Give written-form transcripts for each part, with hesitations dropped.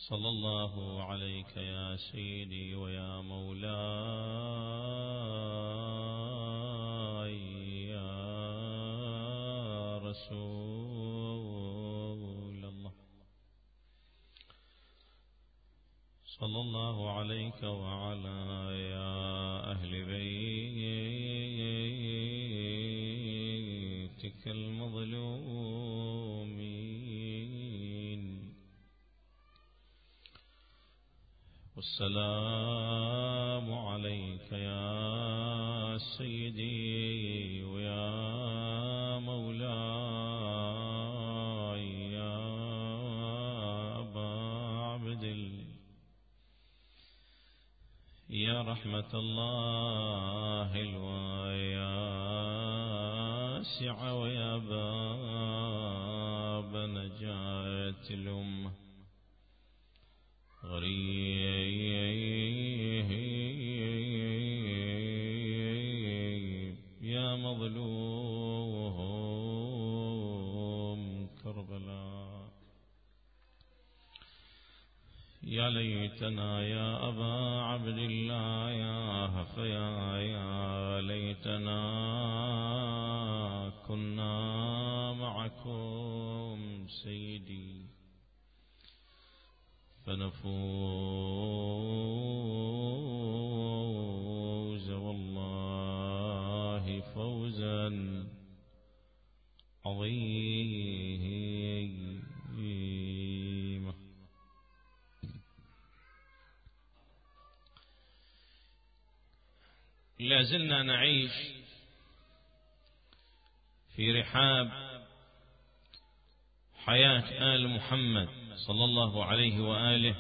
صلى الله عليك يا سيدي ويا مولاي يا رسول الله. صلى الله عليك وعلى يا أهل بيتك المظلومين، والسلام عليك يا سيدي ويا مولاي يا أبا عبد يا رحمة الله الواسعة ويا باب نجاة الأمة، غريب يا مظلوم كربلاء. يا ليتنا يا أبا عبد الله يا ليتنا كنا معكم سيدي فنفوز والله فوزا عظيما. لا زلنا نعيش في رحاب حياة آل محمد صلى الله عليه وآله،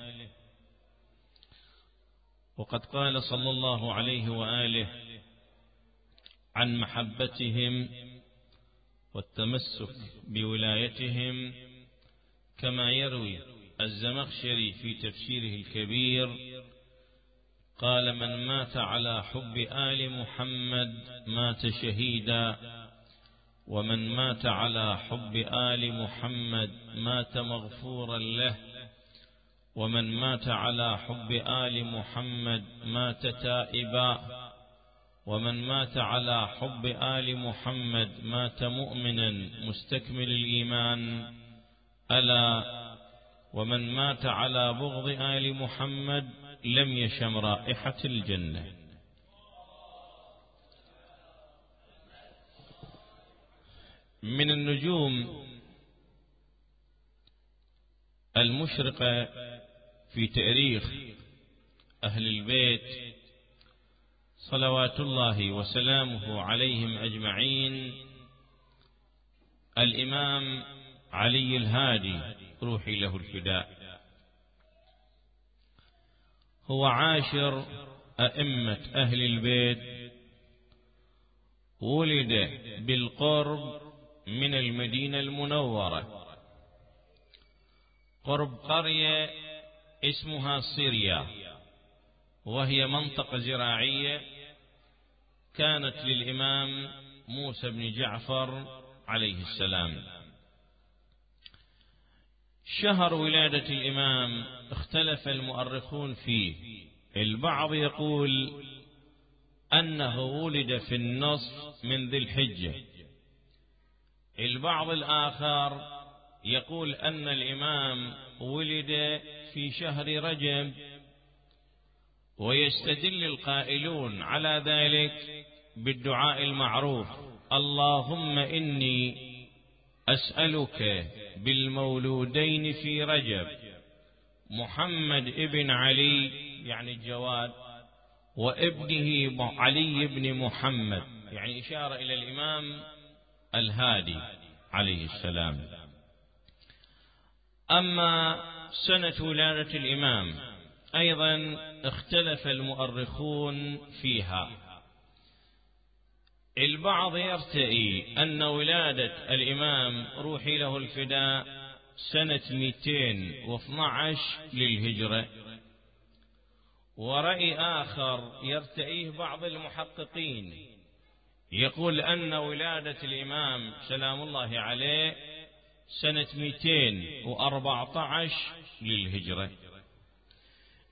وقد قال صلى الله عليه وآله عن محبتهم والتمسك بولايتهم كما يروي الزمخشري في تفسيره الكبير، قال: من مات على حب آل محمد مات شهيدا، ومن مات على حب آل محمد مات مغفورا له، ومن مات على حب آل محمد مات تائبا، ومن مات على حب آل محمد مات مؤمنا مستكمل الإيمان، ألا ومن مات على بغض آل محمد لم يشم رائحة الجنة. من النجوم المشرقة في تاريخ أهل البيت صلوات الله وسلامه عليهم أجمعين الإمام علي الهادي روحي له الفداء. هو عاشر أئمة أهل البيت، ولد بالقرب من المدينة المنورة، قرب قرية اسمها صيريا، وهي منطقة زراعية كانت للإمام موسى بن جعفر عليه السلام. شهر ولادة الإمام اختلف المؤرخون فيه، البعض يقول أنه ولد في النصف من ذي الحجة، البعض الآخر يقول أن الإمام ولد في شهر رجب، ويستدل القائلون على ذلك بالدعاء المعروف: اللهم إني أسألك بالمولودين في رجب محمد ابن علي يعني الجواد، وابنه علي بن محمد، يعني إشارة إلى الإمام الهادي عليه السلام. أما سنة ولادة الإمام أيضا اختلف المؤرخون فيها، البعض يرتئي أن ولادة الإمام روحي له الفداء سنة 212 للهجرة، ورأي آخر يرتئيه بعض المحققين يقول أن ولادة الإمام سلام الله عليه سنة 214 للهجرة.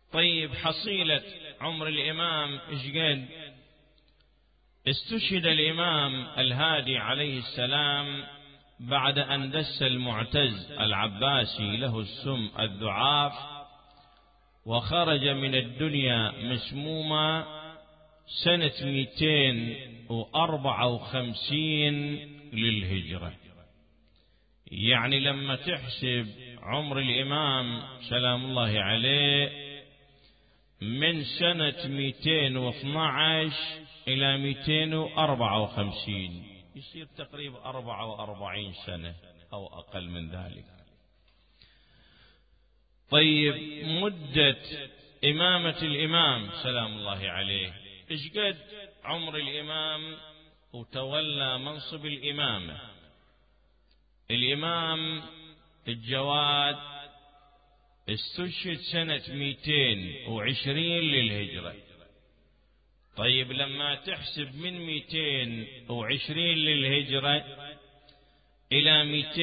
طيب حصيلة عمر الإمام إيش قد؟ استشهد الإمام الهادي عليه السلام بعد أن دس المعتز العباسي له السم الذعاف، وخرج من الدنيا مسموما سنة 254 للهجرة. يعني لما تحسب عمر الإمام سلام الله عليه من سنة 212 إلى 254 يصير تقريبا 44 سنة أو أقل من ذلك. طيب مدة إمامة الإمام سلام الله عليه إيش قد عمر الإمام وتولى منصب الإمامة؟ الإمام الجواد استشهد سنة 220 للهجرة. طيب لما تحسب من 220 للهجرة إلى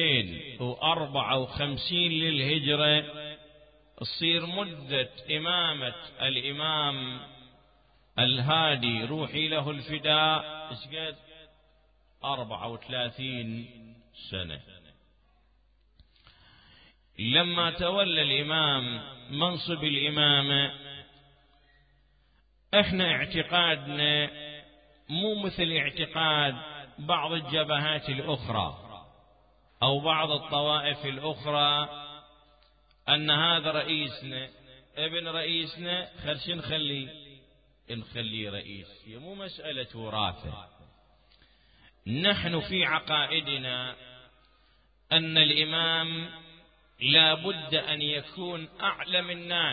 254 للهجرة تصير مدة إمامة الإمام الهادي روحي له الفداء إيش قد؟ 34 سنة. لما تولى الإمام منصب الإمامة احنا اعتقادنا مو مثل اعتقاد بعض الجبهات الأخرى أو بعض الطوائف الأخرى أن هذا رئيسنا ابن رئيسنا خلش نخليه رئيس. هي مو مسألة وراثة. نحن في عقائدنا أن الإمام لا بد أن يكون أعلم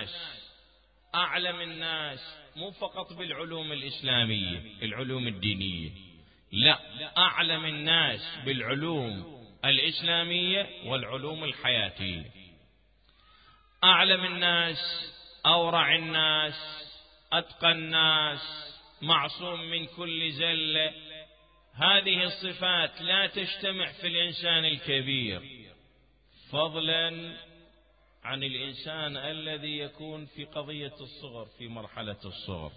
الناس مو فقط بالعلوم الإسلامية العلوم الدينية، لا، أعلم الناس بالعلوم الإسلامية والعلوم الحياتية. أعلم الناس، أورع الناس، أتقى الناس، معصوم من كل زلة. هذه الصفات لا تجتمع في الإنسان الكبير، فضلا عن الإنسان الذي يكون في قضية الصغر في مرحلة الصغر.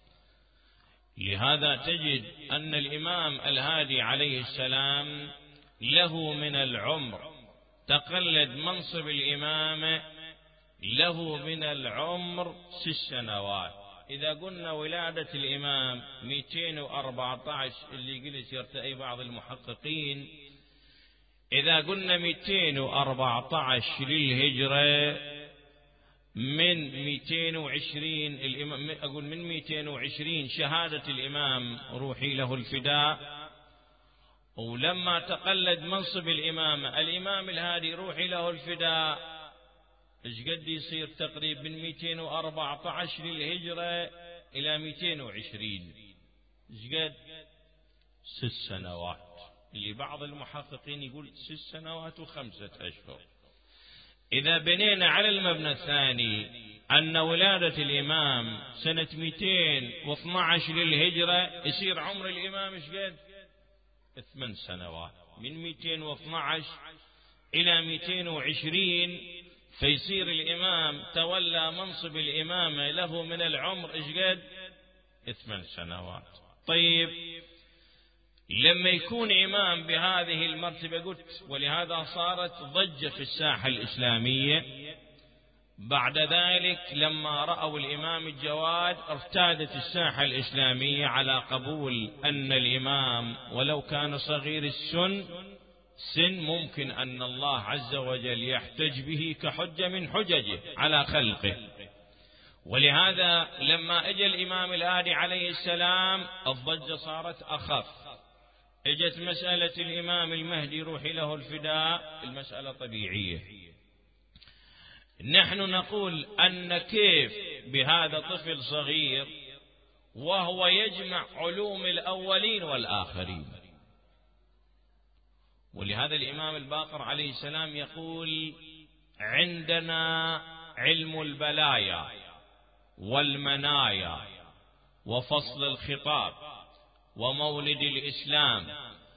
لهذا تجد أن الإمام الهادي عليه السلام له من العمر تقلد منصب الإمامة له من العمر 6 سنوات. إذا قلنا ولادة الإمام 214 اللي قلت يرتئي بعض المحققين، إذا قلنا 214 للهجرة من 220 الإمام، أقول من 220 شهادة الإمام روحي له الفداء، ولما تقلد منصب الإمام الهادي روحي له الفداء إيش قد يصير تقريبا من 214 للهجرة إلى 220 إيش قد 6 سنوات. اللي بعض المحققين يقول 6 سنوات و5 أشهر. إذا بنينا على المبنى الثاني أن ولادة الإمام سنة 212 للهجرة يصير عمر الإمام إيش قد 8 سنوات. من 212 إلى 220 فيصير الإمام تولى منصب الإمامة له من العمر إيش قد 8 سنوات. طيب لما يكون إمام بهذه المرتبة قلت، ولهذا صارت ضجة في الساحة الإسلامية. بعد ذلك لما رأوا الإمام الجواد ارتادت الساحة الإسلامية على قبول أن الإمام ولو كان صغير السن ممكن أن الله عز وجل يحتج به كحجة من حججه على خلقه. ولهذا لما اجى الإمام الهادي عليه السلام الضجة صارت أخف. اجت مسألة الإمام المهدي روحي له الفداء المسألة طبيعية. نحن نقول أن كيف بهذا طفل صغير وهو يجمع علوم الأولين والآخرين. ولهذا الإمام الباقر عليه السلام يقول عندنا علم البلايا والمنايا وفصل الخطاب ومولد الإسلام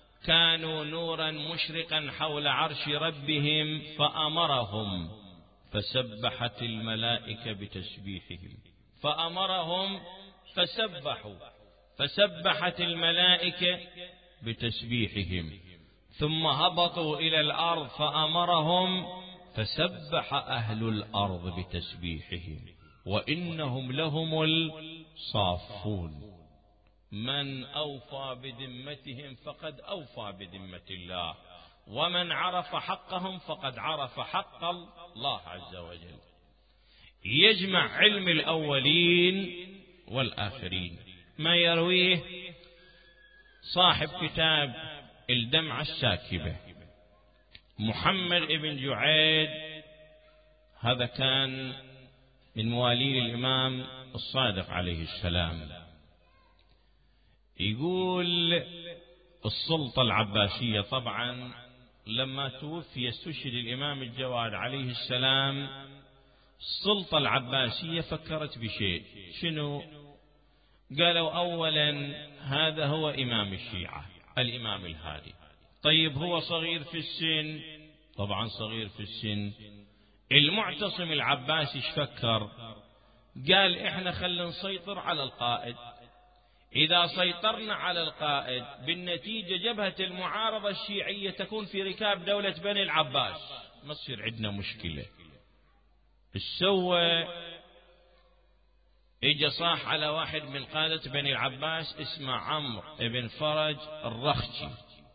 كانوا نورا مشرقا حول عرش ربهم فسبحت الملائكة بتسبيحهم، فأمرهم فسبحوا، فسبحت الملائكة بتسبيحهم، ثم هبطوا إلى الأرض فأمرهم فسبح أهل الأرض بتسبيحهم، وإنهم لهم الصافون. من أوفى بذمتهم فقد أوفى بذمة الله، ومن عرف حقهم فقد عرف حق الله عز وجل. يجمع علم الأولين والآخرين، ما يرويه صاحب كتاب الدمعة الساكبة محمد بن جعيد، هذا كان من موالي الإمام الصادق عليه السلام. يقول السلطة العباسية طبعا لما توفي استشهد الإمام الجواد عليه السلام، السلطة العباسية فكرت بشيء، شنو؟ قالوا أولا هذا هو إمام الشيعة الإمام الهادي، طيب هو صغير في السن، طبعا صغير في السن. المعتصم العباسي ايش فكر؟ قال احنا خلينا نسيطر على القائد، إذا سيطرنا على القائد بالنتيجة جبهة المعارضة الشيعية تكون في ركاب دولة بني العباس، ما تصير عندنا مشكلة. السوى اجى صاح على واحد من قادة بني العباس اسمه عمرو بن فرج الرخشي،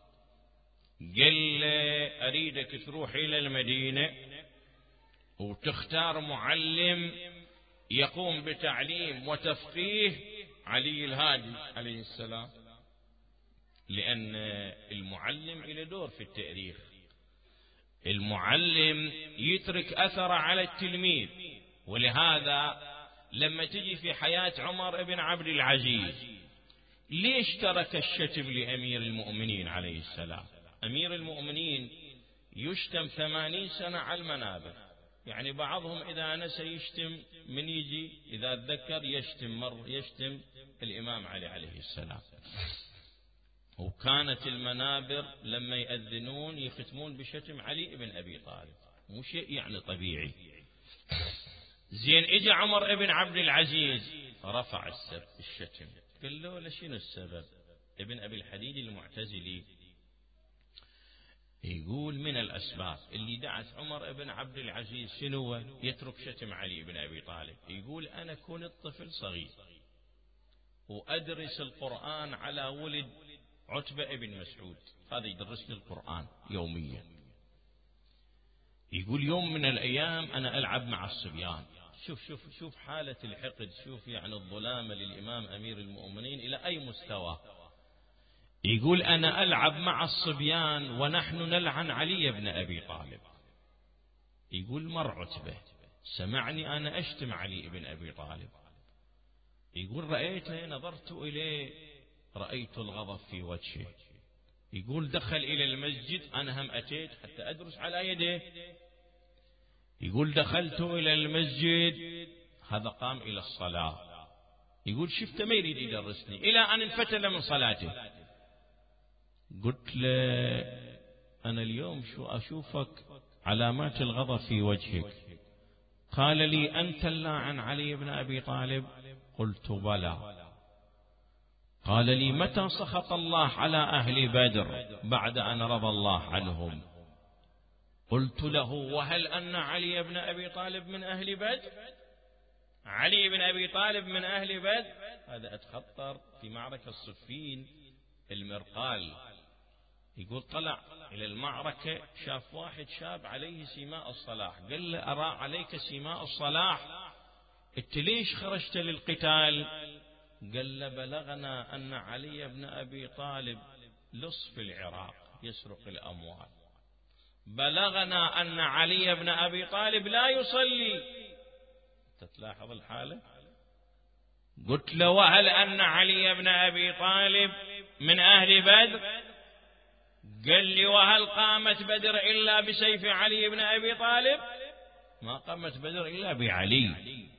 قال له أريدك تروح إلى المدينة وتختار معلم يقوم بتعليم وتفقيه علي الهادي عليه السلام، لأن المعلم له دور في التاريخ، المعلم يترك أثر على التلميذ. ولهذا لما تجي في حياة عمر بن عبد العزيز ليش ترك الشتم لأمير المؤمنين عليه السلام؟ أمير المؤمنين يشتم 80 سنة على المنابر، يعني بعضهم إذا نسى يشتم، من يجي إذا تذكر يشتم الإمام علي عليه السلام. وكانت المنابر لما يأذنون يختمون بشتم علي بن أبي طالب، مو شيء يعني طبيعي. زين اجى عمر بن عبد العزيز رفع الشتم، قال له لشنو السبب؟ ابن أبي الحديد المعتزلي يقول من الأسباب اللي دعت عمر بن عبد العزيز شنو؟ يترك شتم علي بن أبي طالب. يقول أنا كنت طفل صغير وأدرس القرآن على ولد عتبة بن مسعود، هذا يدرسني القرآن يوميا. يقول يوم من الأيام أنا ألعب مع الصبيان، شوف حالة الحقد، شوف يعني الظلامة للإمام أمير المؤمنين إلى أي مستوى. يقول أنا ألعب مع الصبيان ونحن نلعن علي بن أبي طالب. يقول مر عتبة سمعني أنا أشتم علي بن أبي طالب، يقول رأيته نظرت إليه رأيت الغضب في وجهه. يقول دخل إلى المسجد، أنا هم أتيت حتى أدرس على يده. يقول دخلت إلى المسجد، هذا قام إلى الصلاة. يقول شفته ما يريد يدرسني إلى أن انفتل من صلاته. قلت له أنا اليوم شو أشوفك علامات الغضب في وجهك. قال لي أنت اللاعن علي بن أبي طالب؟ قلت بلى. قال لي متى سخط الله على أهل بدر بعد أن رضى الله عنهم؟ قلت له وهل أن علي بن أبي طالب من أهل بدر؟ علي بن أبي طالب من أهل بدر. هذا أتخطر في معركة الصفين المرقال. يقول طلع إلى المعركة شاف واحد شاب عليه سيماء الصلاح، قال له أرى عليك سيماء الصلاح، أنت ليش خرجت للقتال؟ قال له بلغنا أن علي بن أبي طالب لص في العراق يسرق الأموال، بلغنا أن علي بن أبي طالب لا يصلي. تلاحظ الحالة. قلت له وهل أن علي بن أبي طالب من أهل بدر؟ قال لي وهل قامت بدر إلا بسيف علي بن أبي طالب؟ ما قامت بدر إلا بعلي.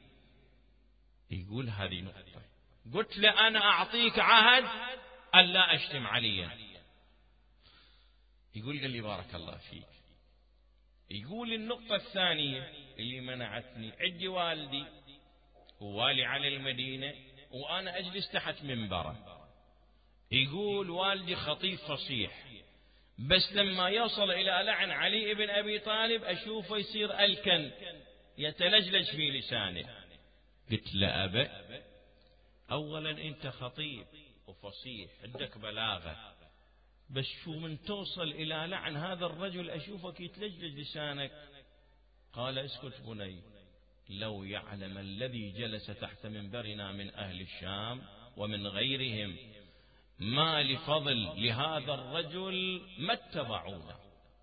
يقول هذه نقطة. قلت له أنا أعطيك عهد ألا أشتم عليا. يقول قال لي بارك الله فيك، يقول النقطة الثانية اللي منعتني، عندي والدي ووالي على المدينة وأنا أجلس تحت منبره. يقول والدي خطيب فصيح، بس لما يوصل إلى لعن علي بن أبي طالب أشوفه يصير ألكن، يتلجلج في لسانه. قلت له أبا، أولا أنت خطيب وفصيح عندك بلاغة، بس شو من توصل إلى لعن هذا الرجل أشوفك يتلجلج لسانك. قال اسكت بني، لو يعلم الذي جلس تحت منبرنا من أهل الشام ومن غيرهم ما لفضل لهذا الرجل ما اتبعونا،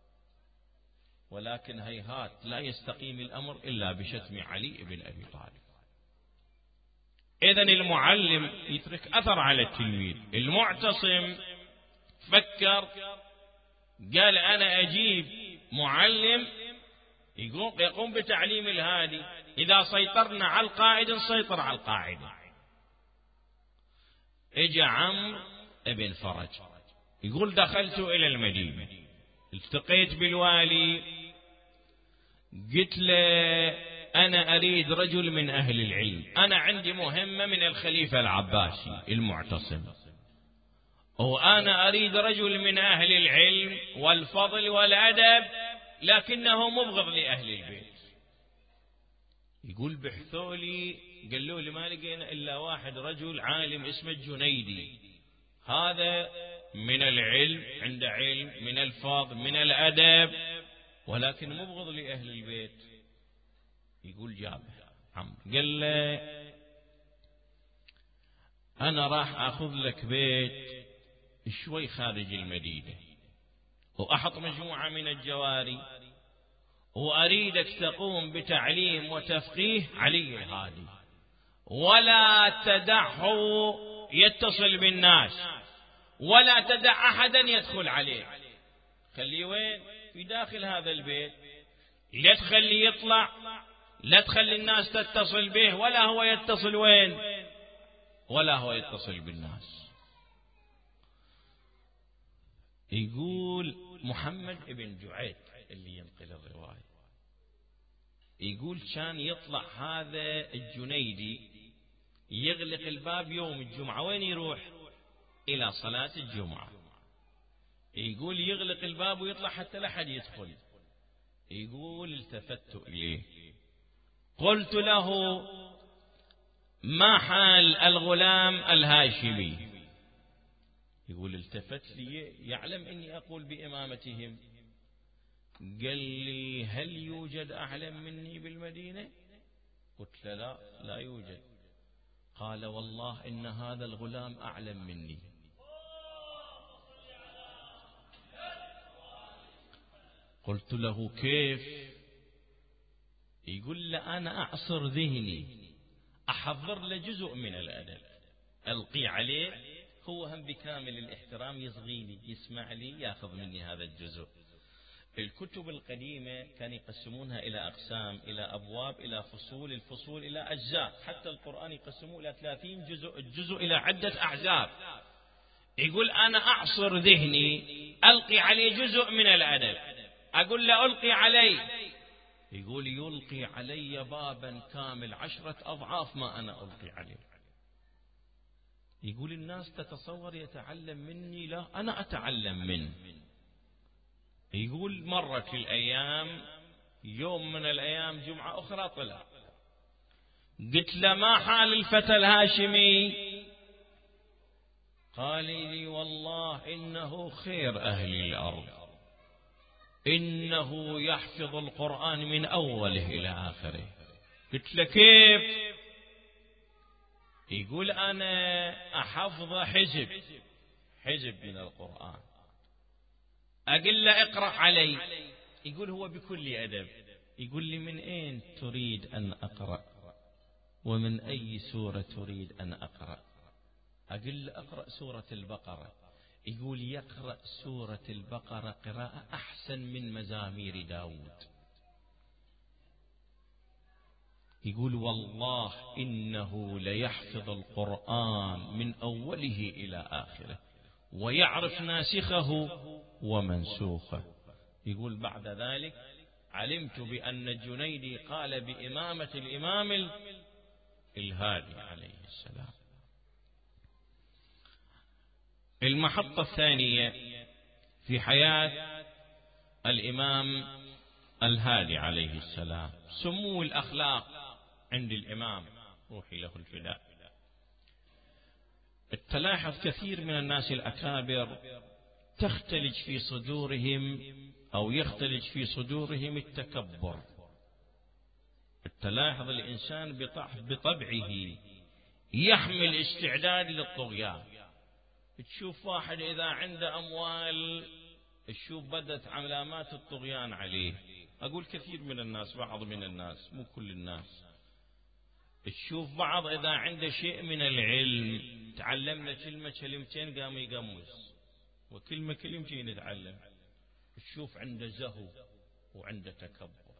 ولكن هيهات لا يستقيم الأمر إلا بشتم علي بن أبي طالب. إذن المعلم يترك أثر على التلميذ. المعتصم فكر، قال أنا أجيب معلم يقوم بتعليم الهادي، إذا سيطرنا على القائد نسيطر على القاعدة. اجى عمرو بن فرج يقول دخلت إلى المدينة، التقيت بالوالي، قلت له أنا أريد رجل من أهل العلم، أنا عندي مهمة من الخليفة العباسي المعتصم، وأنا أريد رجل من أهل العلم والفضل والأدب لكنه مبغض لأهل البيت. يقول بحثولي قالوا لي ما لقينا إلا واحد رجل عالم اسمه الجنيدي، هذا من العلم، عنده علم من الفضل من الأدب ولكن مبغض لأهل البيت. يقول جابه عمرو قال له أنا راح أخذ لك بيت شوي خارج المدينة وأحط مجموعة من الجواري وأريدك تقوم بتعليم وتفقيه علي الهادي، ولا تدعه يتصل بالناس ولا تدع أحدا يدخل عليه، خليه وين؟ في داخل هذا البيت، لا تخليه يطلع، لا تخلي الناس تتصل به ولا هو يتصل وين؟ ولا هو يتصل بالناس. يقول محمد بن جعيد اللي ينقل الرواية، يقول كان يطلع هذا الجنيدي يغلق الباب يوم الجمعة، وين يروح؟ إلى صلاة الجمعة. يقول يغلق الباب ويطلع حتى لا أحد يدخل. يقول التفت إليه قلت له ما حال الغلام الهاشمي؟ يقول التفت لي يعلم إني أقول بإمامتهم، قال لي هل يوجد أعلم مني بالمدينة؟ قلت له لا يوجد. قال والله إن هذا الغلام أعلم مني. قلت له كيف؟ يقول له أنا أعصر ذهني أحضر له جزء من الأدب ألقي عليه، هو هم بكامل الاحترام يصغيني يسمع لي يأخذ مني هذا الجزء. الكتب القديمة كان يقسمونها إلى أقسام، إلى أبواب، إلى فصول، الفصول إلى أجزاء، حتى القرآن يقسموه إلى 30 جزء، الجزء إلى عدة أعزاب. يقول أنا أعصر ذهني ألقي عليه جزء من الأدب، أقول له ألقي علي، يقول يلقي علي بابا كامل 10 أضعاف ما أنا ألقي عليه. يقول الناس تتصور يتعلم مني، لا أنا أتعلم منه. يقول مرت الأيام، يوم من الأيام جمعة أخرى طلع، قلت له ما حال الفتى الهاشمي؟ قال لي والله إنه خير أهل الأرض، إنه يحفظ القرآن من أوله إلى آخره. قلت له كيف؟ يقول أنا أحفظ حزب من القرآن، أقول له اقرأ علي، يقول هو بكل أدب، يقول لي من أين تريد أن أقرأ ومن أي سورة تريد أن أقرأ؟ أقول له أقرأ سورة البقرة. يقول يقرأ سورة البقرة قراءة أحسن من مزامير داود. يقول والله إنه ليحفظ القرآن من أوله إلى آخره ويعرف ناسخه ومنسوخه. يقول بعد ذلك علمت بأن الجنيدي قال بإمامة الإمام الهادي عليه السلام. المحطة الثانية في حياة الإمام الهادي عليه السلام سمو الأخلاق عند الإمام روحي له الفداء. تلاحظ كثير من الناس الأكابر تختلج في صدورهم أو يختلج في صدورهم التكبر. تلاحظ الإنسان بطبعه يحمل استعداد للطغيان. تشوف واحد إذا عنده أموال تشوف بدت علامات الطغيان عليه. أقول كثير من الناس، بعض من الناس مو كل الناس. تشوف بعض إذا عنده شيء من العلم، تعلمنا كلمة كلمتين قام يقمص، وكلمة كلمتين يتعلم. تشوف عنده زهو وعنده تكبر.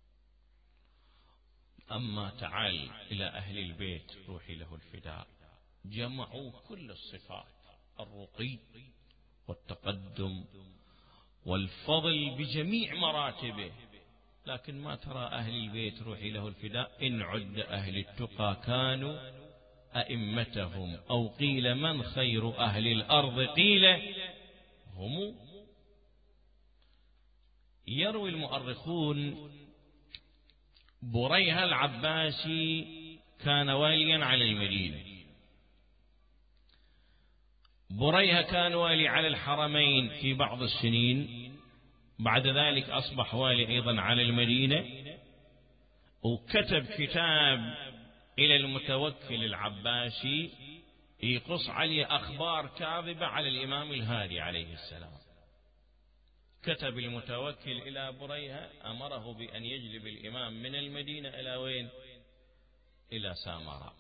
أما تعال إلى أهل البيت روحي له الفداء، جمعوا كل الصفات، الرقي والتقدم والفضل بجميع مراتبه. لكن ما ترى أهل البيت روحي له الفداء إن عد أهل التقى كانوا أئمتهم، أو قيل من خير أهل الأرض قيل هم. يروي المؤرخون بريها العباسي كان واليا على المدينة. بريها كان والي على الحرمين في بعض السنين، بعد ذلك أصبح والي أيضا على المدينة، وكتب كتاب إلى المتوكل العباسي يقص عليه أخبار كاذبة على الإمام الهادي عليه السلام. كتب المتوكل إلى بريها أمره بأن يجلب الإمام من المدينة إلى وين؟ إلى سامراء.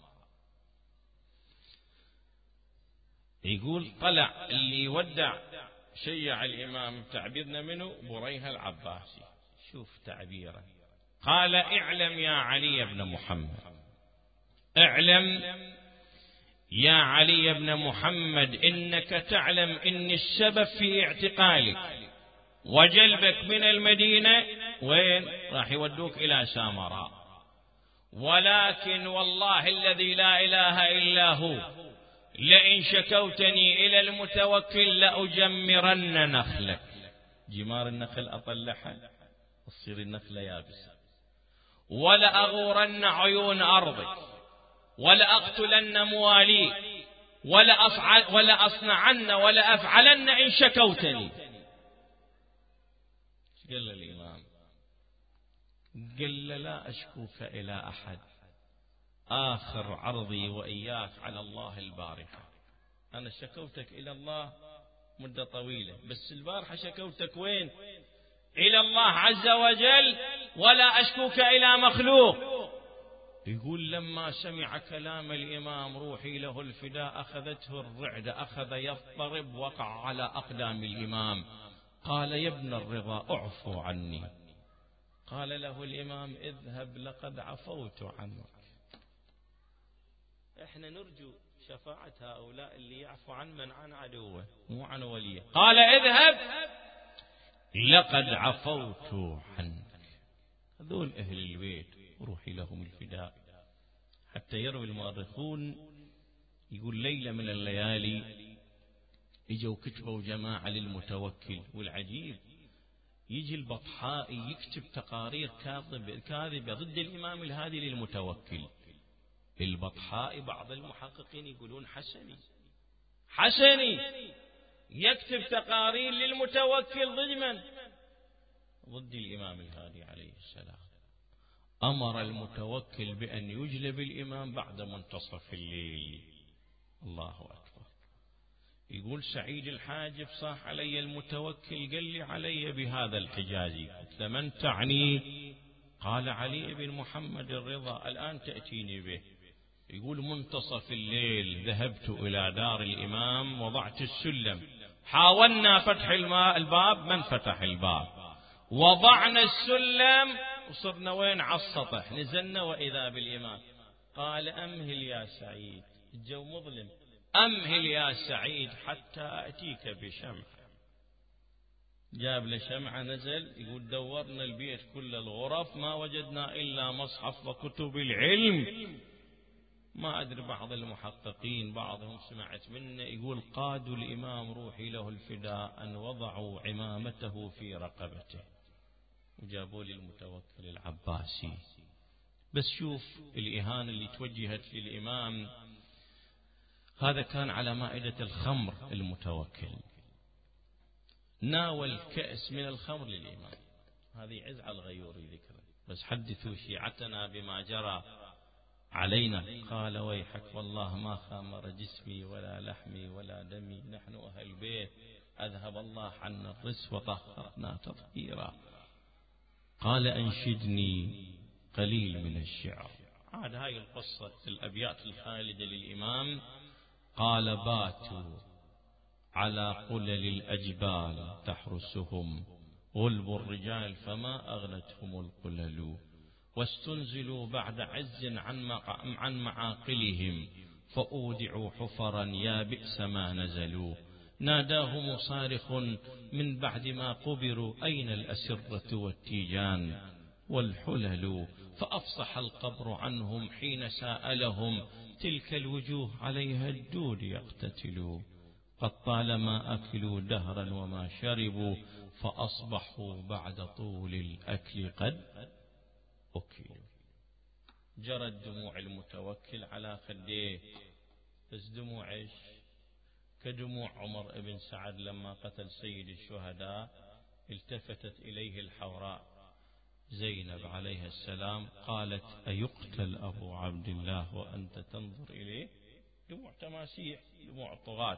يقول طلع اللي يودع شيع الإمام تعبيرنا منه بريها العباسي. شوف تعبيره، قال اعلم يا علي بن محمد، اعلم يا علي بن محمد إنك تعلم إن السبب في اعتقالك وجلبك من المدينة وين؟ راح يودوك إلى سامراء، ولكن والله الذي لا إله إلا هو لئن شكوتني إلى المتوكل لأجمرن نخلك. جمار النخل أطلعها تصير النخلة يابسة، ولأغورن عيون أرضك، ولأقتلن مواليك، ولأصنعن ولأفعلن إن شكوتني. قال الإمام، قال لا أشكوك إلى أحد، آخر عرضي وإياك على الله البارحة. أنا شكوتك إلى الله مدة طويلة، بس البارحة شكوتك وين؟ إلى الله عز وجل، ولا أشكوك إلى مخلوق. يقول لما سمع كلام الإمام روحي له الفداء أخذته الرعدة، أخذ يضطرب، وقع على أقدام الإمام. قال يا ابن الرضا اعفو عني. قال له الإمام اذهب لقد عفوت عنك. احنا نرجو شفاعة هؤلاء اللي يعفو عن عدوه مو عن وليه. قال اذهب لقد عفوت عنك. هذول أهل البيت روحي لهم الفداء. حتى يروي المؤرخون يقول ليلة من الليالي اجوا كتبوا جماعة للمتوكل، والعجيب يجي البطحائي يكتب تقارير كاذبة ضد الإمام الهادي للمتوكل. البطحائي بعض المحققين يقولون حسني يكتب تقارير للمتوكل ضد من؟ ضد الإمام الهادي عليه السلام. أمر المتوكل بأن يجلب الإمام بعد منتصف الليل. الله أكبر. يقول سعيد الحاجب صاح علي المتوكل، قال لي علي بهذا الحجازي. قلت له من تعني؟ قال علي بن محمد الرضا، الآن تأتيني به. يقول منتصف الليل ذهبت إلى دار الإمام، وضعت السلم، حاولنا فتح الباب، من فتح الباب؟ وضعنا السلم وصرنا وين؟ على السطح. نزلنا وإذا بالإمام. قال أمهل يا سعيد، الجو مظلم، أمهل يا سعيد حتى أتيك بشمع. جاب له شمعة نزل يقول دورنا البيت كل الغرف ما وجدنا إلا مصحف وكتب العلم. ما أدري بعض المحققين بعضهم سمعت منه يقول قادوا الإمام روحي له الفداء أن وضعوا عمامته في رقبته وجابوا لي المتوكل العباسي. بس شوف الإهانة اللي توجهت للإمام. هذا كان على مائدة الخمر المتوكل، ناول كأس من الخمر للإمام. هذه عز على الغيوري ذكره. بس حدثوا شيعتنا بما جرى علينا. قال ويحك والله ما خامر جسمي ولا لحمي ولا دمي، نحن أهل بيت أذهب الله عنا الرس وطهرنا تطهيرا. قال أنشدني قليل من الشعر. عاد هاي القصة الأبيات الخالدة للإمام. قال باتوا على قلل الأجبال تحرسهم غلب الرجال فما أغنتهم القلل، واستنزلوا بعد عز عن معاقلهم فأودعوا حفرا يا بئس ما نزلوا. ناداهم صارخ من بعد ما قبروا أين الأسرة والتيجان والحلل، فأفصح القبر عنهم حين سألهم تلك الوجوه عليها الدود يقتتل. قد طالما أكلوا دهرا وما شربوا فأصبحوا بعد طول الأكل قد أكلوا. جرت دموع المتوكل على خديه. بس دموع إيش؟ كدموع عمر بن سعد لما قتل سيد الشهداء التفتت إليه الحوراء زينب عليها السلام قالت أيقتل أبو عبد الله وأنت تنظر إليه؟ دموع تماسيح، دموع طغاة.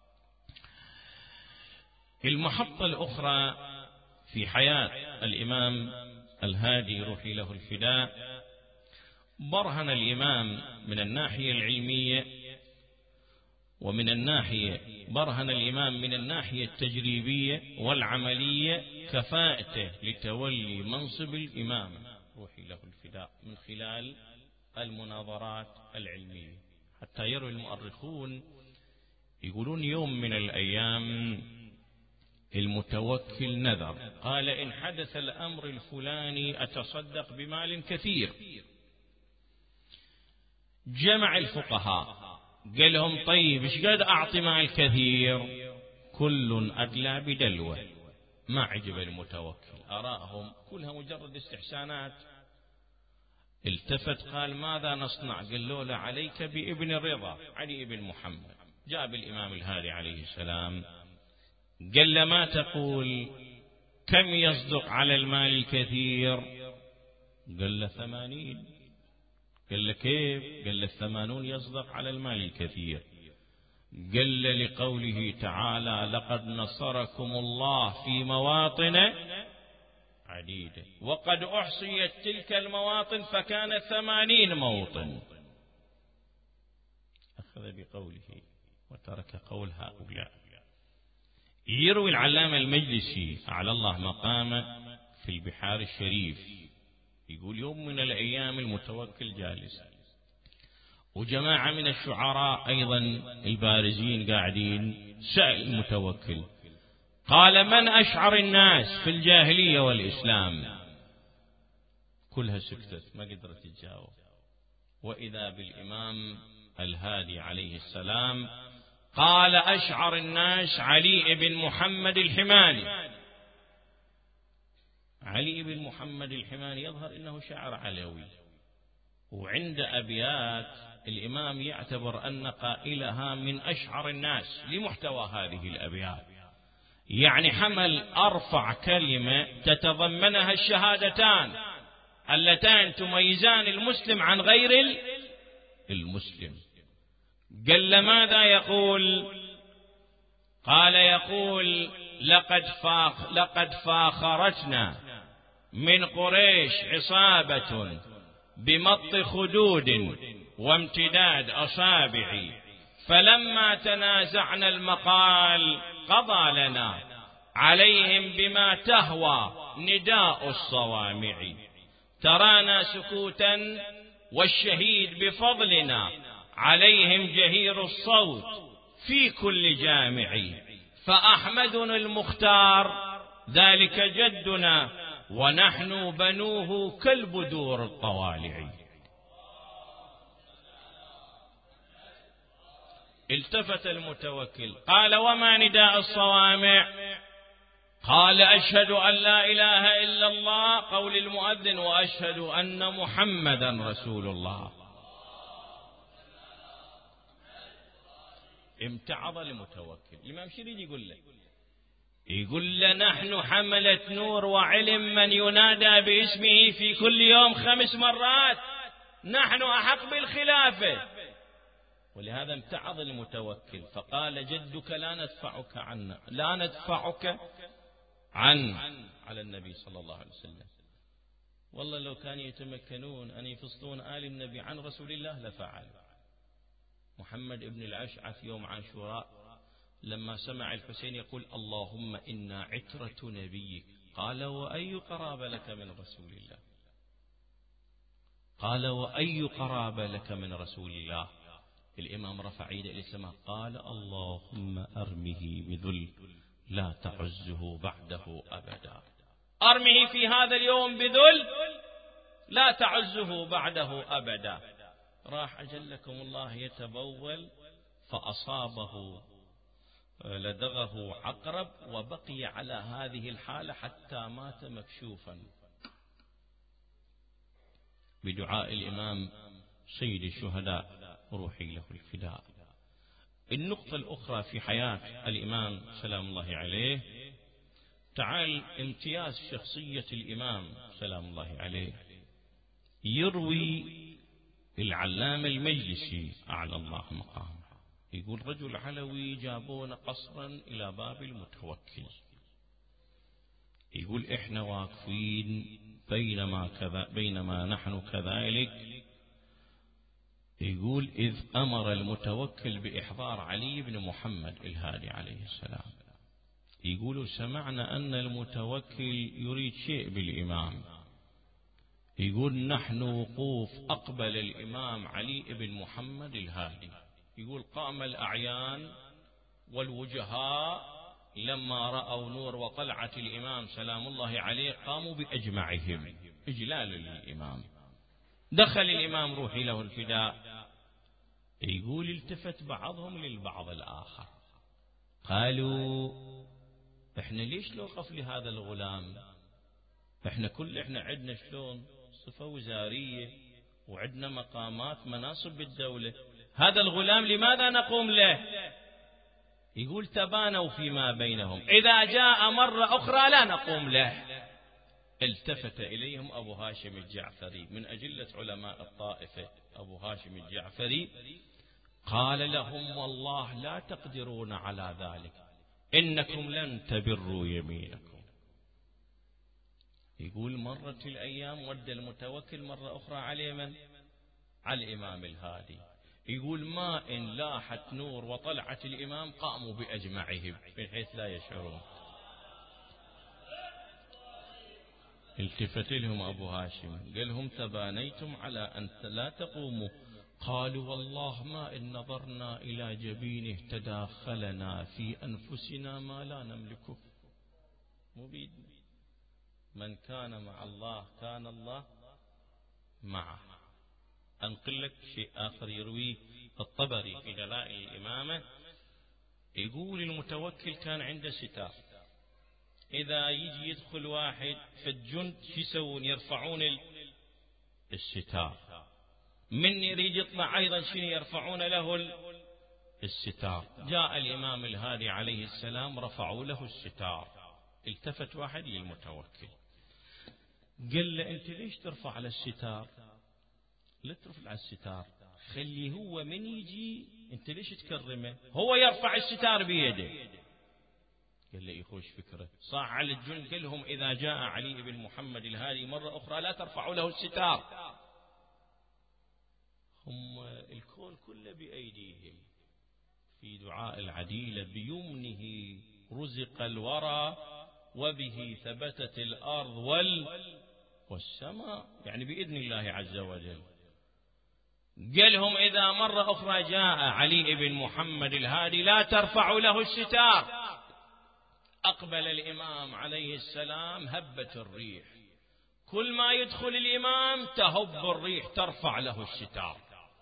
المحطة الأخرى في حياة الإمام الهادي روحي له الفداء، برهن الإمام من الناحية العلمية ومن الناحية برهن الإمام من الناحية التجريبية والعملية كفاءته لتولي منصب الإمام روحي له الفداء من خلال المناظرات العلمية. حتى يروي المؤرخون يقولون يوم من الأيام المتوكل نذر، قال إن حدث الأمر الفلاني أتصدق بمال كثير. جمع الفقهاء قال لهم طيب إيش قد أعطي مال كثير؟ كل أدلى بدلوه. ما عجب المتوكل، أراهم كلها مجرد استحسانات. التفت قال ماذا نصنع؟ قالوا له عليك بابن الرضا علي بن محمد. جاء الإمام الهادي عليه السلام قال له ما تقول؟ كم يصدق على المال الكثير؟ قال له 80. قال له كيف؟ قال له 80 يصدق على المال الكثير. قال له لقوله تعالى لقد نصركم الله في مواطن عديدة وقد أحصيت تلك المواطن فكانت 80 موطن. أخذ بقوله وترك قول هؤلاء. يروي العلامة المجلسي على الله مقامه في البحار الشريف يقول يوم من الأيام المتوكل جالس وجماعة من الشعراء أيضا البارزين قاعدين، سأل المتوكل قال من أشعر الناس في الجاهلية والإسلام؟ كلها سكتت ما قدرت تجاوب. وإذا بالإمام الهادي عليه السلام قال أشعر الناس علي بن محمد الحماني. علي بن محمد الحماني يظهر إنه شاعر علوي، وعند أبيات الإمام يعتبر أن قائلها من أشعر الناس لمحتوى هذه الأبيات، يعني حمل أرفع كلمة تتضمنها الشهادتان اللتان تميزان المسلم عن غير المسلم. قال ماذا يقول؟ قال يقول لقد فاخرتنا من قريش عصابة بمط خدود وامتداد أصابع، فلما تنازعنا المقال قضى لنا عليهم بما تهوى نداء الصوامع. ترانا سكوتا والشهيد بفضلنا عليهم جهير الصوت في كل جامع، فأحمد المختار ذلك جدنا ونحن بنوه كالبدور الطوالع. التفت المتوكل قال: وما نداء الصوامع؟ قال: أشهد أن لا إله إلا الله قول المؤذن وأشهد أن محمدا رسول الله. امتعض المتوكل. الإمام شريد يقول له نحن حملة نور وعلم من ينادى باسمه في كل يوم 5 مرات، نحن أحق بالخلافة. ولهذا امتعض المتوكل فقال: جدك لا ندفعك عنا، لا ندفعك على النبي صلى الله عليه وسلم. والله لو كانوا يتمكنون أن يفصلون آل النبي عن رسول الله لفعل. محمد بن الأشعث يوم عاشوراء لما سمع الحسين يقول: اللهم إنا عترة نبيك، قال: وأي قرابة لك من رسول الله؟ قال: وأي قرابة لك من رسول الله؟ الإمام رفع يده إلى السماء قال: اللهم أرمه بذل لا تعزه بعده أبدا. أرمه في هذا اليوم بذل لا تعزه بعده أبدا. راح أجلكم الله يتبول فأصابه لدغه عقرب وبقي على هذه الحالة حتى مات مكشوفا بدعاء الإمام سيد الشهداء روحي له الفداء. النقطة الأخرى في حياة الإمام سلام الله عليه، تعال امتياز شخصية الإمام سلام الله عليه. يروي العلامة المجلسي أعلى الله مقامه يقول: رجل علوي جابونا قصرا إلى باب المتوكل، يقول إحنا واقفين بينما نحن كذلك، يقول إذ أمر المتوكل بإحضار علي بن محمد الهادي عليه السلام. يقول سمعنا أن المتوكل يريد شيء بالإمام، يقول نحن وقوف أقبل الإمام علي بن محمد الهادي. يقول قام الأعيان والوجهاء لما رأوا نور وطلعة الإمام سلام الله عليه قاموا بأجمعهم إجلال للإمام. دخل الإمام روحي له الفداء، يقول التفت بعضهم للبعض الآخر قالوا: احنا ليش نوقف لهذا الغلام؟ احنا عندنا شلون صفة وزارية وعندنا مقامات مناصب بالدولة، هذا الغلام لماذا نقوم له؟ يقول تبانوا فيما بينهم، إذا جاء مرة أخرى لا نقوم له. التفت إليهم أبو هاشم الجعفري من أجلة علماء الطائفة، أبو هاشم الجعفري قال لهم: والله لا تقدرون على ذلك، إنكم لن تبروا يمينكم. يقول مرت الأيام ودى المتوكل مرة أخرى على من؟ على الإمام الهادي. يقول ما إن لاحت نور وطلعت الإمام قاموا بأجمعهم بحيث لا يشعرون. التفت لهم أبو هاشم قال لهم: تبانيتم على أن لا تقوموا؟ قالوا: والله ما إن نظرنا إلى جبينه تداخلنا في أنفسنا ما لا نملكه. مبيد من كان مع الله كان الله معه. أنقل لك شيء آخر يرويه الطبري في دلائل الإمامة، يقول المتوكل كان عنده ستار، إذا يجي يدخل واحد في الجند شو يسوون؟ يرفعون الستار. من يريد يطلع أيضا شنو يرفعون له الستار. جاء الإمام الهادي عليه السلام رفعوا له الستار. التفت واحد للمتوكل قال له: أنت ليش ترفع على الستار؟ لا ترفع على الستار، خلي هو من يجي، أنت ليش تكرمه؟ هو يرفع الستار بيده. قال له: يخوش فكرة. صاح على الجند قال لهم: إذا جاء علي بن محمد الهادي مرة أخرى لا ترفعوا له الستار. هم الكون كله بأيديهم، في دعاء العديلة بيمنه رزق الورى وبه ثبتت الأرض والسماء، يعني بإذن الله عز وجل. قال لهم: إذا مرة أخرى جاء علي بن محمد الهادي لا ترفعوا له الستار. أقبل الإمام عليه السلام هبت الريح، كل ما يدخل الإمام تهب الريح ترفع له الستار.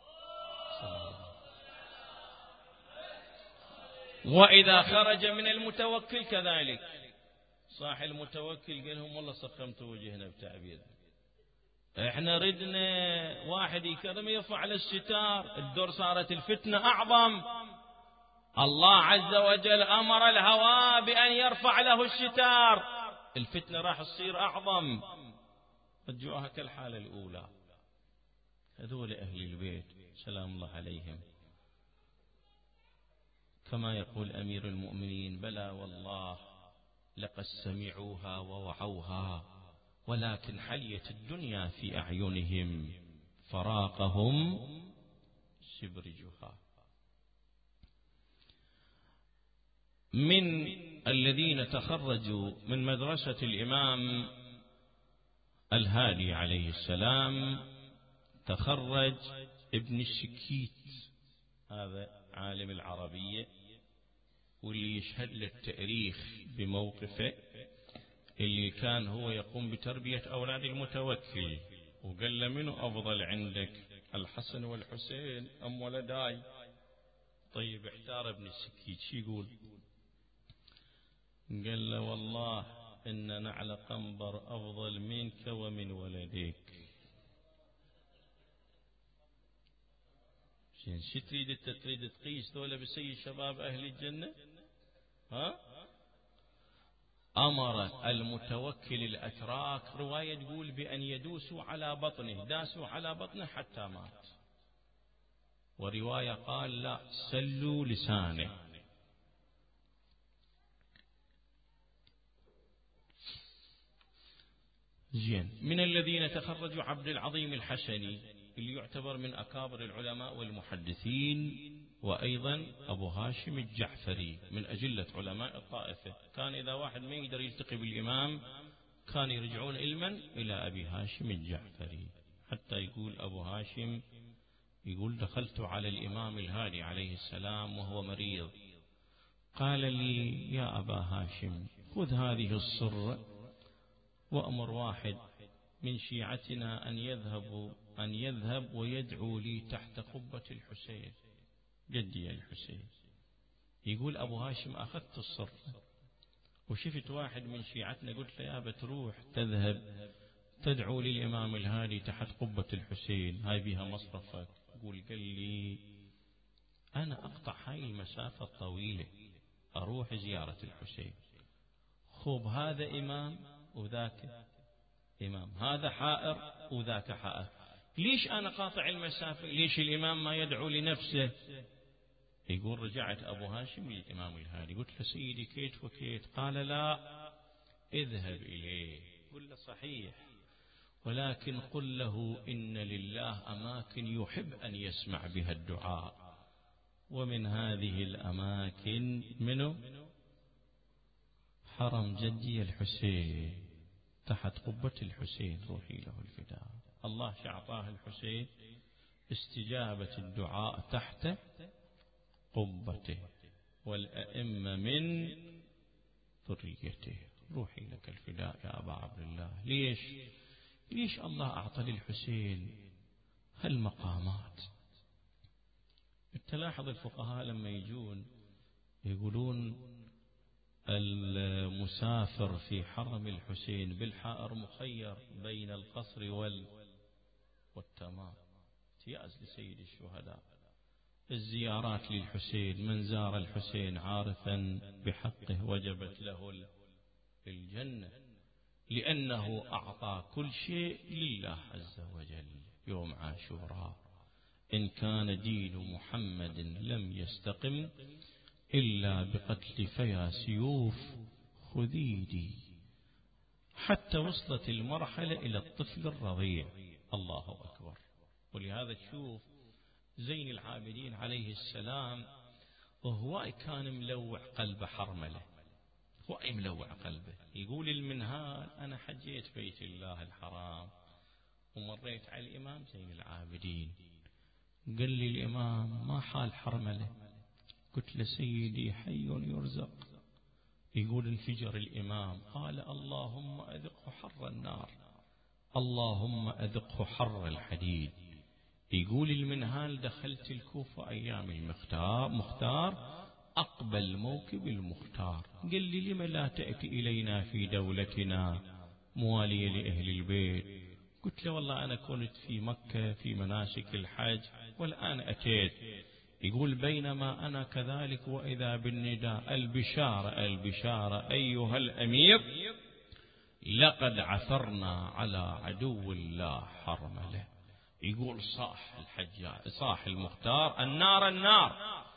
وإذا خرج من المتوكل كذلك. صاح المتوكل قال لهم والله صخمت وجهنا بتعبير، احنا ردنا واحد يكرم يرفع على الستار، الدور صارت الفتنة أعظم. الله عز وجل أمر الهواء بأن يرفع له الستار، الفتنة راح تصير أعظم. رجعوها كالحالة الأولى. هذول أهل البيت سلام الله عليهم، كما يقول أمير المؤمنين: بلى والله لقد سمعوها ووعوها، ولكن حليت الدنيا في أعينهم فراقهم سبرجها. من الذين تخرجوا من مدرسة الإمام الهادي عليه السلام تخرج ابن الشكيت، هذا عالم العربية واللي يشهد للتاريخ بموقفه، اللي كان هو يقوم بتربية أولاد المتوكل، وقال له: منو أفضل عندك، الحسن والحسين أم ولداي؟ طيب احتار ابن السكيت، شو يقول؟ قال له: والله إن نعل قنبر أفضل منك ومن ولديك. شو تريد تقيس ذولا بسي شباب أهل الجنة؟ ها؟ أمر المتوكل الأتراك، رواية تقول بأن يدوسوا على بطنه، داسوا على بطنه حتى مات، ورواية قال لا، سلوا لسانه. زين. من الذين تخرجوا عبد العظيم الحسني، اللي يعتبر من أكابر العلماء والمحدثين، وأيضا أبو هاشم الجعفري من أجلة علماء الطائفة. كان إذا واحد ما يقدر يلتقي بالإمام كان يرجعون علما إلى أبي هاشم الجعفري. حتى يقول أبو هاشم، يقول: دخلت على الإمام الهادي عليه السلام وهو مريض، قال لي: يا أبا هاشم، خذ هذه الصرة وأمر واحد من شيعتنا أن يذهب ويدعو لي تحت قبة الحسين، جدي الحسين. يقول أبو هاشم: أخذت الصرة وشفت واحد من شيعتنا، قلت له: يا بتروح تذهب تدعو للإمام الهادي تحت قبة الحسين، هاي بها مصرفك. قال لي: أنا أقطع هاي المسافة الطويلة أروح زيارة الحسين، خوب هذا إمام وذاك إمام، هذا حائر وذاك حائر، ليش أنا قاطع المسافة؟ ليش الإمام ما يدعو لنفسه؟ يقول: رجعت أبو هاشم للإمام الهادي، قلت له: سيدي كيت وكيت. قال: لا، اذهب إليه، قل له: صحيح، ولكن قل له إن لله أماكن يحب أن يسمع بها الدعاء، ومن هذه الأماكن منه حرم جدي الحسين، تحت قبة الحسين، روحي له الفداء. الله شعطاه الحسين استجابة الدعاء تحت قبته، والأئمة من ذريته، روحي لك الفداء يا أبا عبد الله. ليش الله أعطى للحسين هالمقامات؟ تلاحظ الفقهاء لما يجون يقولون المسافر في حرم الحسين بالحائر مخير بين القصر والتمام، امتياز لسيد الشهداء. الزيارات للحسين، من زار الحسين عارفا بحقه وجبت له الجنة، لأنه أعطى كل شيء لله عز وجل. يوم عاشوراء: إن كان دين محمد لم يستقم إلا بقتل فيا سيوف خذيدي، حتى وصلت المرحلة إلى الطفل الرضيع. الله أكبر. ولهذا تشوف زين العابدين عليه السلام وهو كان ملوع قلبه حرمله، هو ملوع قلبه. يقول المنهال: أنا حجيت بيت الله الحرام ومريت على الإمام زين العابدين، قال لي الإمام: ما حال حرمله؟ قلت له: سيدي حي يرزق، يقول انفجر الإمام قال اللهم أذقه حر النار، اللهم أذقه حر الحديد. يقول المنهال دخلت الكوفة أيام المختار أقبل موكب المختار، قال لي لم لا تأتي إلينا في دولتنا موالية لأهل البيت؟ قلت له والله أنا كنت في مكة في مناسك الحج والآن أتيت. يقول بينما أنا كذلك وإذا بالنداء البشارة البشارة أيها الأمير، لقد عثرنا على عدو الله حرمله. يقول صاح المختار النار النار،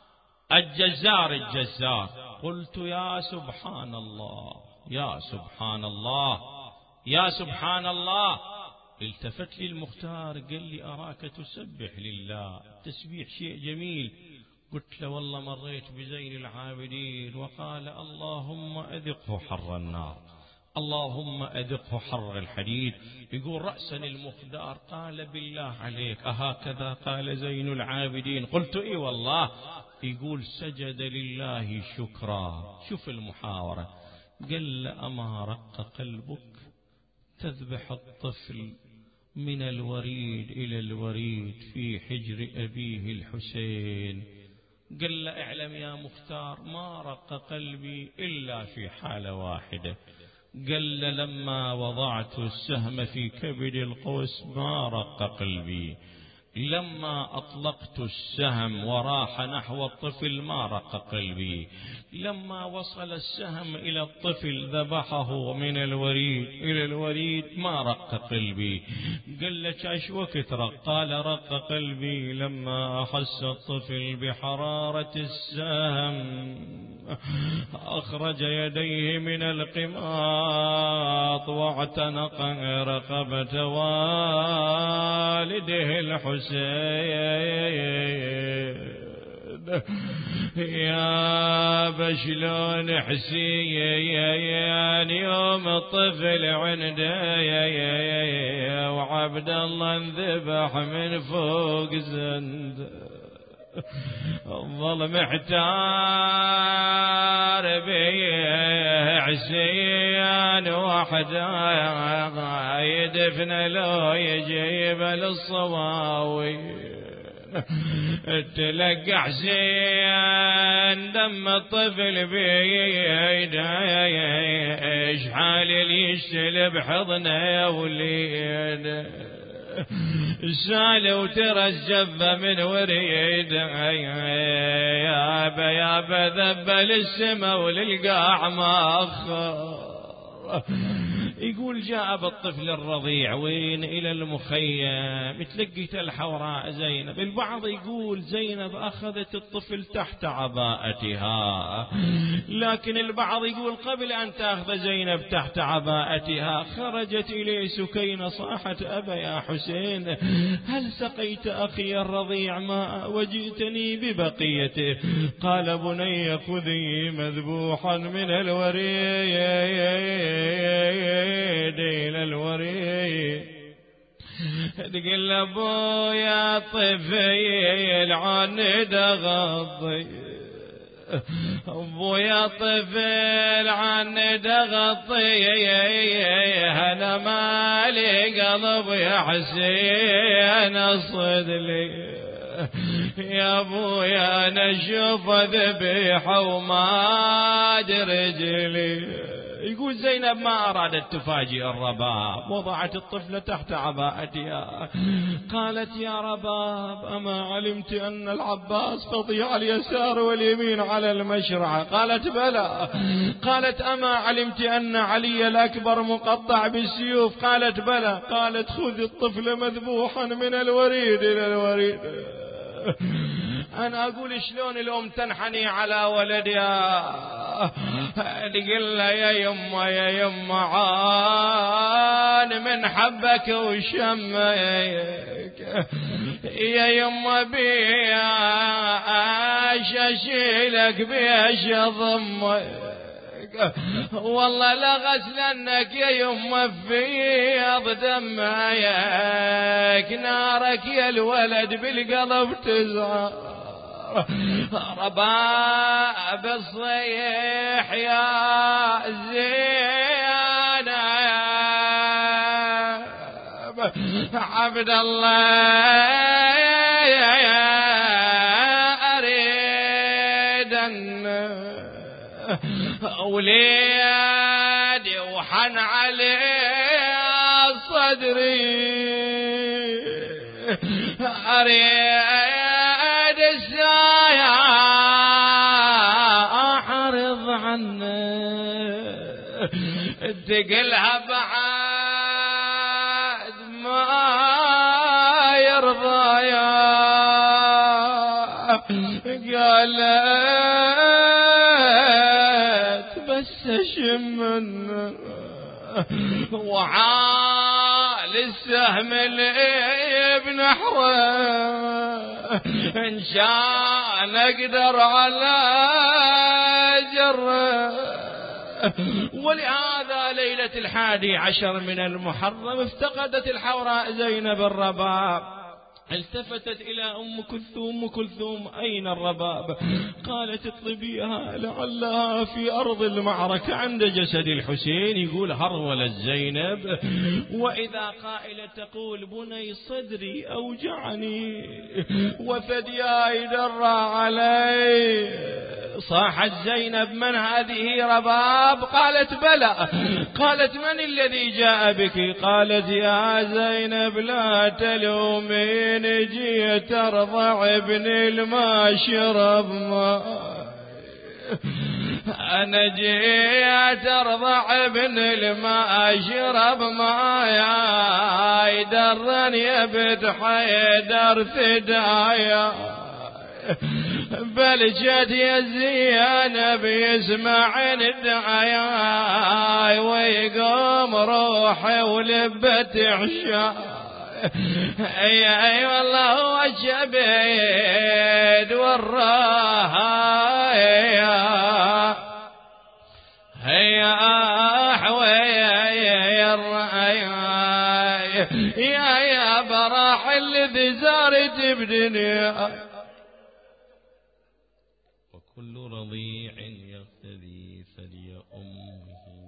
الجزار الجزار. قلت يا سبحان الله يا سبحان الله يا سبحان الله. التفت لي المختار قال لي أراك تسبح لله، تسبيح شيء جميل. قلت له والله مريت بزين العابدين وقال اللهم أذقه حر النار، اللهم أذقه حر الحديد. يقول رأسا المختار قال بالله عليك أهكذا قال زين العابدين؟ قلت إي والله. يقول سجد لله شكرا. شوف المحاورة، قال أما رق قلبك تذبح الطفل من الوريد إلى الوريد في حجر أبيه الحسين. قال له اعلم يا مختار ما رق قلبي إلا في حالة واحدة، قال له لما وضعت السهم في كبد القوس ما رق قلبي، لما أطلقت السهم وراح نحو الطفل ما رق قلبي، لما وصل السهم إلى الطفل ذبحه من الوريد إلى الوريد ما رق قلبي. قال لك ايش وقت رق؟ قال رق قلبي لما أحس الطفل بحرارة السهم، أخرج يديه من القماط واعتنق رقبة والده الحسين. يا بشلون حسين يوم الطفل عنده وعبد الله انذبح من فوق زند، ظل محتار بيه حسين وحده يدفن لو يجيب للصواوي. تلقى حسين دم الطفل بيده اشحال اللي يشتل بحضنه يا وليد، سالوا ترى الجبة من وريد يابا ذب للسما وللقاع ما أخر. يقول جاء بالطفل الرضيع وين إلى المخيم، تلقيت الحوراء زينب. البعض يقول زينب أخذت الطفل تحت عباءتها، لكن البعض يقول قبل أن تأخذ زينب تحت عباءتها خرجت إليه سكينة صاحت أبا يا حسين هل سقيت أخي الرضيع ماء وجئتني ببقيته؟ قال بني خذي مذبوحا من الوريد إلى الوريد. تقول أبويا طفيل عند غضي، أبويا طفل عند غطي أنا مالي قلب يا حسين أصد لي يا أبويا نشوف ذبيحة وما رجلي. يقول زينب ما أرادت تفاجئ الرباب، وضعت الطفل تحت عباءتها. قالت يا رباب أما علمت أن العباس قطيع اليسار واليمين على المشرعة؟ قالت بلى. قالت أما علمت أن علي الأكبر مقطع بالسيوف؟ قالت بلى. قالت خذ الطفل مذبوحا من الوريد إلى الوريد. أنا أقول شلون الأم تنحني على ولدها، تقول له يا يما يا يما عان من حبك وشمك يا يما بيش أشيلك بيش أضمك والله لغسلنك يا يما فيض دمك نارك يا الولد بالقلب تزعر رباب الصيح يا زينب عبد الله أريد وليدي وحن علي صدري أريد السايا أحرض عنه تقلها بعد ما يرضى يا قالت بس شمن وعال السهم اللي بنحره إن شاء نقدر على جره. ولهذا ليلة 11 من المحرم افتقدت الحوراء زينب الرباب، التفتت إلى أم كلثوم أين الرباب؟ قالت اطلبيها لعلها في أرض المعركة عند جسد الحسين. يقول هرولت زينب، وإذا قائلة تقول بني صدري أوجعني وثدياي درى علي. صاحت زينب من هذه رباب؟ قالت بلى. قالت من الذي جاء بك؟ قالت يا زينب لا تلومين جيت ارضع ابن الماء شرب ماء. انا جيت ارضع ابن الماء شرب ماء درن يا بنت حيدر فدايا. بلجت يا زينب يسمع الدعايا ويقوم روحي ولبت عشاء. اي والله هو الشبيد والراها هيا حوير يا براح الذي زارت بدنيا. وكل رضيع يقتدي ثدي أمه.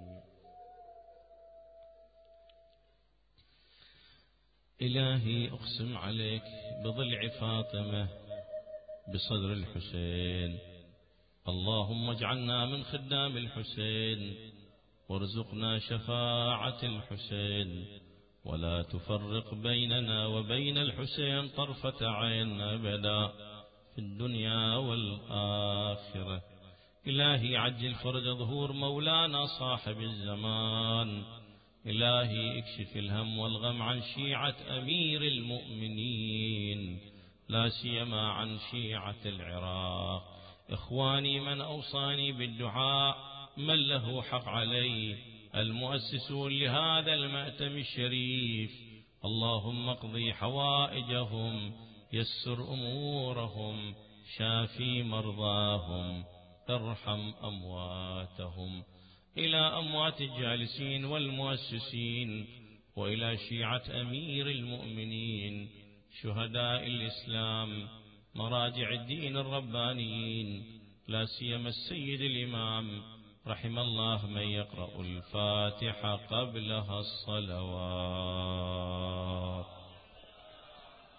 إلهي أقسم عليك بضلع فاطمة بصدر الحسين، اللهم اجعلنا من خدام الحسين وارزقنا شفاعة الحسين، ولا تفرق بيننا وبين الحسين طرفة عين أبدا في الدنيا والآخرة. إلهي عجل فرج ظهور مولانا صاحب الزمان. إلهي اكشف الهم والغم عن شيعة أمير المؤمنين، لا سيما عن شيعة العراق. إخواني من أوصاني بالدعاء من له حق عليه، المؤسسون لهذا المأتم الشريف. اللهم اقضي حوائجهم، يسر أمورهم، شافي مرضاهم، ارحم أمواتهم. إلى أموات الجالسين والمؤسسين، وإلى شيعة أمير المؤمنين شهداء الإسلام مراجع الدين الربانيين، لا سيما السيد الإمام رحم الله من يقرأ الفاتحة قبلها الصلوات.